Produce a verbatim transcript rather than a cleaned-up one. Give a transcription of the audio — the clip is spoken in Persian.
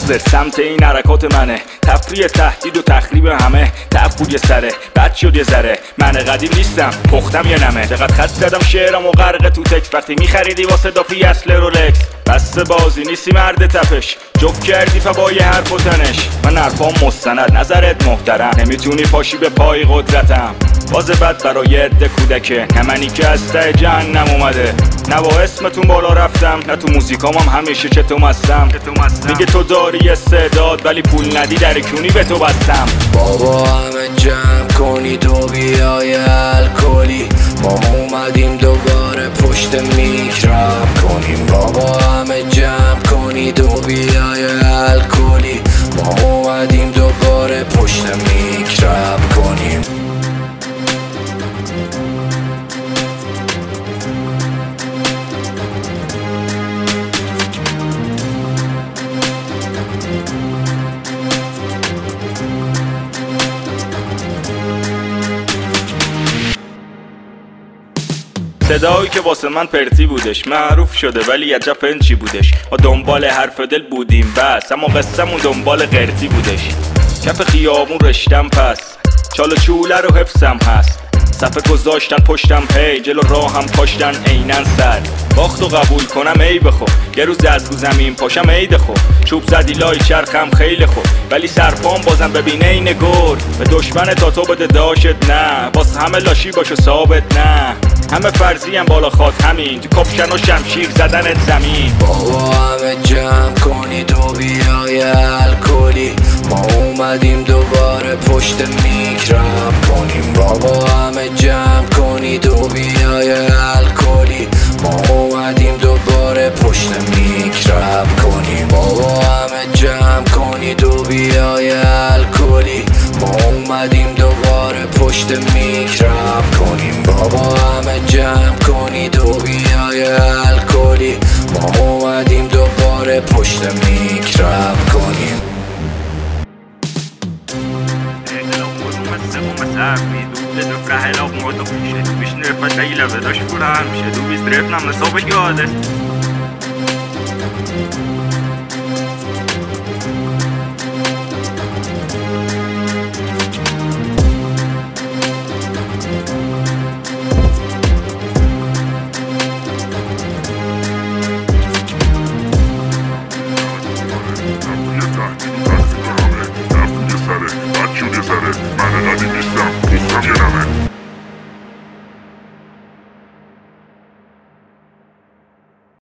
مصر سمت این حرکات منه، تفریح تهدید و تخریب همه، تفوی سره بد شد یه ذره، من قدیم نیستم پختم یه نمه، چقدر خط زدم شعرم و غرق تو تکس، وقتی میخریدی واسه دافی اصل رولکس، بس بازی نیستی مرد تپش، جفت کردی فبای حرف و تنش، من حرفام مستند نظرت محترم، نمیتونی پاشی به پای قدرتم، باز بد برای عده کودکه، نه منی که از ته جهنم اومده، نه با اسمتون بالا رفتم، نه تو موزیکام هم همیشه چتو مستم، میگه تو داری استعداد ولی پول ندی در کونی به تو بستم. بابا همه جمع کنید و بیای الکلی، ما اومدیم دوباره پشت میک رپ کنیم. بابا همه جمع کنید و بیای الکلی، ما اومدیم دوباره پشت میک رپ کنیم. صدایی که واسه من پرتی بودش، معروف شده ولی عجب فنچی بودش، ما دنبال حرف دل بودیم بس، اما قصه‌مون دنبال قرتی بودش، کف خیابون رشتم پس، چال و چوله رو حفظم هست، صفحه گذاشتن پشتم هی، جلو راه هم کاشتن اینن سر، باخت و قبول کنم ای بخو، یه روز از رو زمین پاشم عید خو، چوب زدی لای چرخم خیلی خوب، ولی سرپام بازم ببینه این گور، به دشمن تا تو بده داشت نه، باز همه لاشی باشه ثابت نه، همه فرضی هم بالا خواد همین، تو کپشن و شمشیر زدنت زمین. بابا همه جمع کنید و بیای الکلی، ما اومدیم دوباره پشت میک رپ کنیم. بابا همه جمع کنید و بیای الکلی، ما اومدیم دوباره پشت میک رپ کنیم. بابا همه جمع کنید و بیای الکلی، ما اومدیم دوباره پشت میک رپ کنیم. بابا همه جمع کنید و بیای الکلی، ما اومدیم دوباره پشت میک رپ کنیم. Du bist